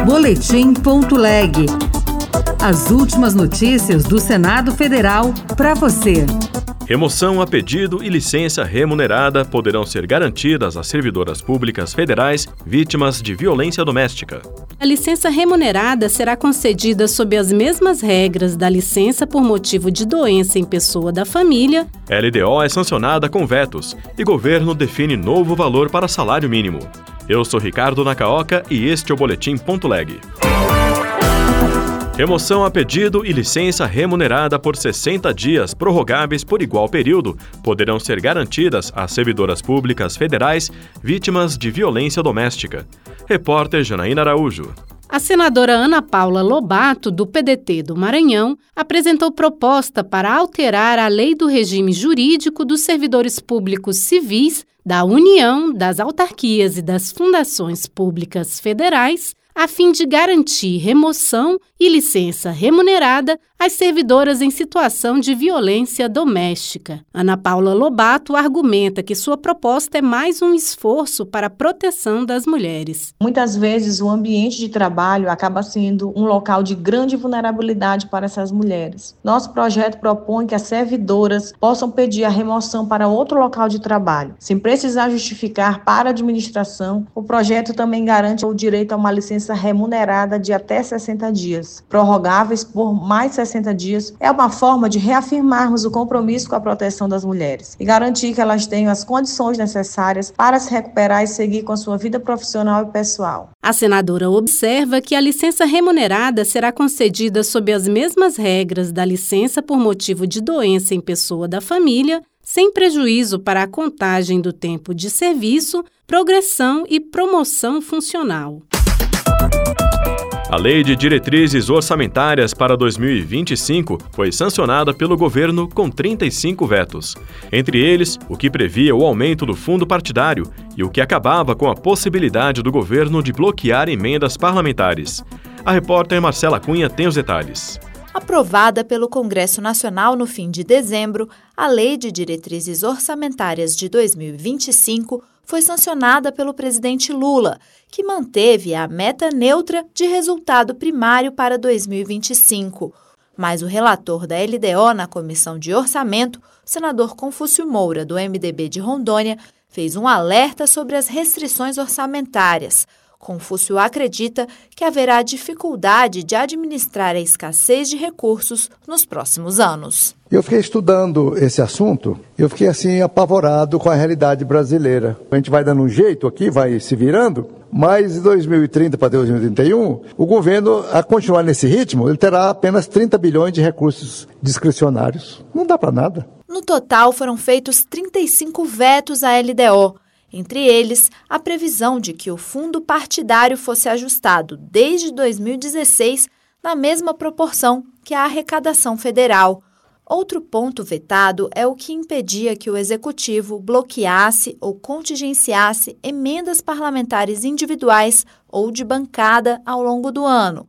Boletim.leg. As últimas notícias do Senado Federal para você. Remoção a pedido e licença remunerada poderão ser garantidas às servidoras públicas federais vítimas de violência doméstica. A licença remunerada será concedida sob as mesmas regras da licença por motivo de doença em pessoa da família. A LDO é sancionada com vetos e governo define novo valor para salário mínimo. Eu sou Ricardo Nakaoka e este é o Boletim.leg. Remoção a pedido e licença remunerada por 60 dias prorrogáveis por igual período poderão ser garantidas às servidoras públicas federais vítimas de violência doméstica. Repórter Janaína Araújo. A senadora Ana Paula Lobato, do PDT do Maranhão, apresentou proposta para alterar a lei do regime jurídico dos servidores públicos civis, da União, das autarquias e das fundações públicas federais, a fim de garantir remoção e licença remunerada às servidoras em situação de violência doméstica. Ana Paula Lobato argumenta que sua proposta é mais um esforço para a proteção das mulheres. Muitas vezes o ambiente de trabalho acaba sendo um local de grande vulnerabilidade para essas mulheres. Nosso projeto propõe que as servidoras possam pedir a remoção para outro local de trabalho. Sem precisar justificar para a administração, o projeto também garante o direito a uma licença remunerada de até 60 dias, prorrogáveis por mais 60 dias. É uma forma de reafirmarmos o compromisso com a proteção das mulheres e garantir que elas tenham as condições necessárias para se recuperar e seguir com a sua vida profissional e pessoal. A senadora observa que a licença remunerada será concedida sob as mesmas regras da licença por motivo de doença em pessoa da família, sem prejuízo para a contagem do tempo de serviço, progressão e promoção funcional. A Lei de Diretrizes Orçamentárias para 2025 foi sancionada pelo governo com 35 vetos. Entre eles, o que previa o aumento do fundo partidário e o que acabava com a possibilidade do governo de bloquear emendas parlamentares. A repórter Marcela Cunha tem os detalhes. Aprovada pelo Congresso Nacional no fim de dezembro, a Lei de Diretrizes Orçamentárias de 2025 foi sancionada pelo presidente Lula, que manteve a meta neutra de resultado primário para 2025. Mas o relator da LDO na Comissão de Orçamento, o senador Confúcio Moura, do MDB de Rondônia, fez um alerta sobre as restrições orçamentárias. Confúcio acredita que haverá dificuldade de administrar a escassez de recursos nos próximos anos. Eu fiquei estudando esse assunto, eu fiquei assim apavorado com a realidade brasileira. A gente vai dando um jeito aqui, vai se virando, mas em 2030 para 2031, o governo, a continuar nesse ritmo, ele terá apenas 30 bilhões de recursos discricionários. Não dá para nada. No total, foram feitos 35 vetos à LDO. Entre eles, a previsão de que o fundo partidário fosse ajustado desde 2016 na mesma proporção que a arrecadação federal. Outro ponto vetado é o que impedia que o Executivo bloqueasse ou contingenciasse emendas parlamentares individuais ou de bancada ao longo do ano.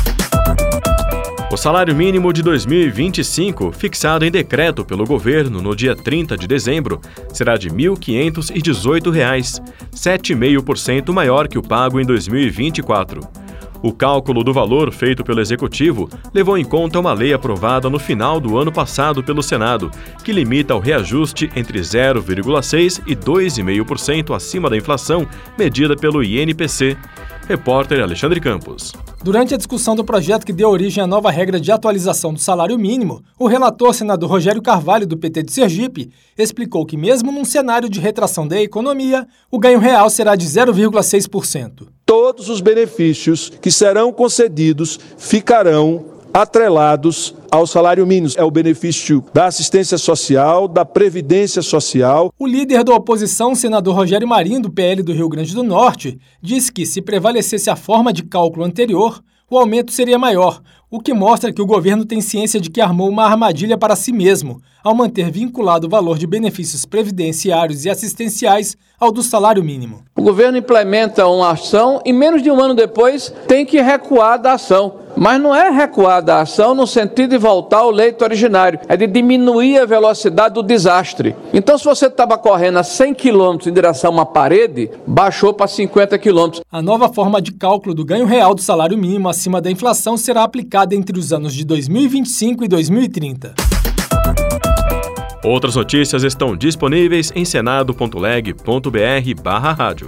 O salário mínimo de 2025, fixado em decreto pelo governo no dia 30 de dezembro, será de R$ 1.518, 7,5% maior que o pago em 2024. O cálculo do valor feito pelo Executivo levou em conta uma lei aprovada no final do ano passado pelo Senado, que limita o reajuste entre 0,6% e 2,5% acima da inflação medida pelo INPC. Repórter Alexandre Campos. Durante a discussão do projeto que deu origem à nova regra de atualização do salário mínimo, o relator senador Rogério Carvalho, do PT de Sergipe, explicou que mesmo num cenário de retração da economia, o ganho real será de 0,6%. Todos os benefícios que serão concedidos ficarão atrelados ao salário mínimo. É o benefício da assistência social, da previdência social. O líder da oposição, senador Rogério Marinho, do PL do Rio Grande do Norte, disse que, se prevalecesse a forma de cálculo anterior, o aumento seria maior, o que mostra que o governo tem ciência de que armou uma armadilha para si mesmo, ao manter vinculado o valor de benefícios previdenciários e assistenciais ao do salário mínimo. O governo implementa uma ação e menos de um ano depois tem que recuar da ação. Mas não é recuar da ação no sentido de voltar ao leito originário, é de diminuir a velocidade do desastre. Então, se você estava correndo a 100 km em direção a uma parede, baixou para 50 km. A nova forma de cálculo do ganho real do salário mínimo acima da inflação será aplicada entre os anos de 2025 e 2030. Outras notícias estão disponíveis em senado.leg.br/rádio.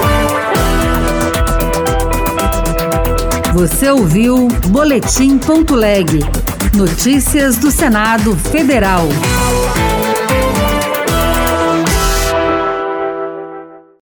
Você ouviu Boletim.leg. Notícias do Senado Federal.